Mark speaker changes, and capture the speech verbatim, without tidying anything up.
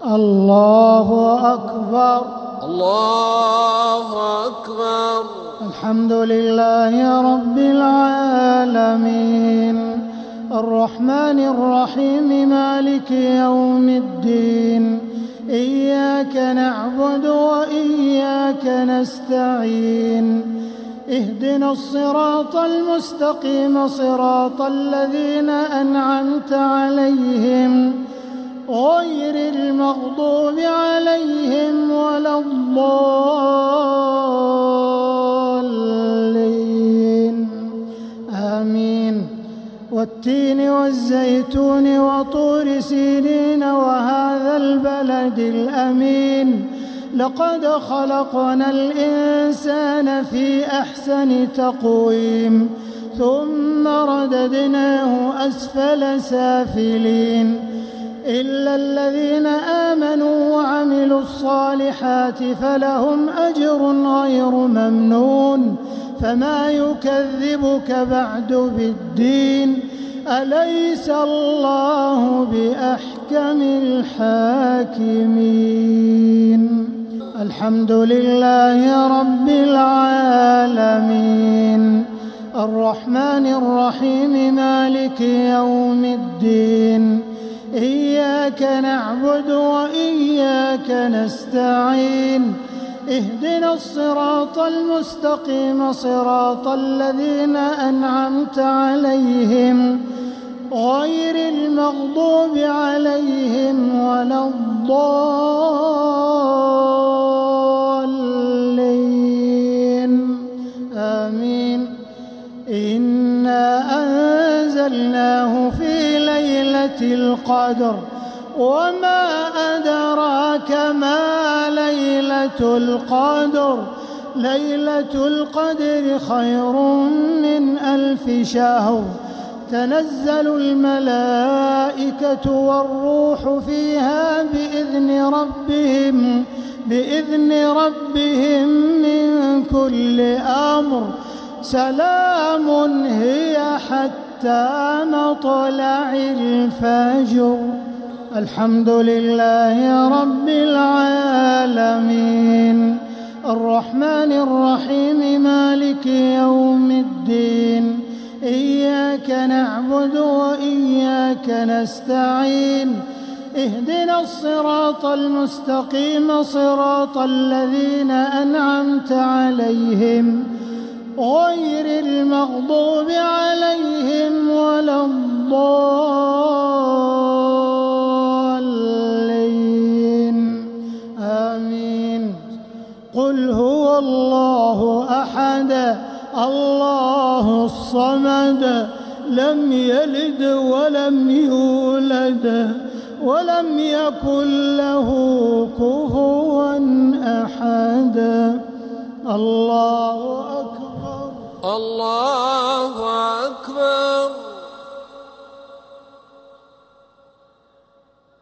Speaker 1: الله أكبر.
Speaker 2: الله أكبر.
Speaker 1: الحمد لله رب العالمين الرحمن الرحيم مالك يوم الدين إياك نعبد وإياك نستعين اهدنا الصراط المستقيم صراط الذين أنعمت عليهم غير المغضوب عليهم ولا الضالين آمين. والتين والزيتون وطور سينين وهذا البلد الأمين لقد خلقنا الإنسان في أحسن تقويم ثم رددناه أسفل سافلين إلا الذين آمنوا وعملوا الصالحات فلهم أجر غير ممنون. فما يكذبك بعد بالدين أليس الله بأحكم الحاكمين. الحمد لله رب العالمين الرحمن الرحيم مالك يوم الدين إياك نعبد وإياك نستعين اهدنا الصراط المستقيم صراط الذين أنعمت عليهم غير المغضوب عليهم ولا الضالين آمين. إنا أنزلناه في ليلة القدر وما أدراك ما ليلة القدر ليلة القدر خير من ألف شهر تنزل الملائكة والروح فيها بإذن ربهم بإذن ربهم من كل أمر سلام هي حتى مطلع الفجر. الحمد لله رب العالمين الرحمن الرحيم مالك يوم الدين إياك نعبد وإياك نستعين اهدنا الصراط المستقيم صراط الذين أنعمت عليهم غير المغضوب عليهم ولا الضالين آمين. قل هو الله أحد الله الصمد لم يلد ولم يولد ولم يكن له كفوا أحد. الله أكبر.
Speaker 2: الله أكبر.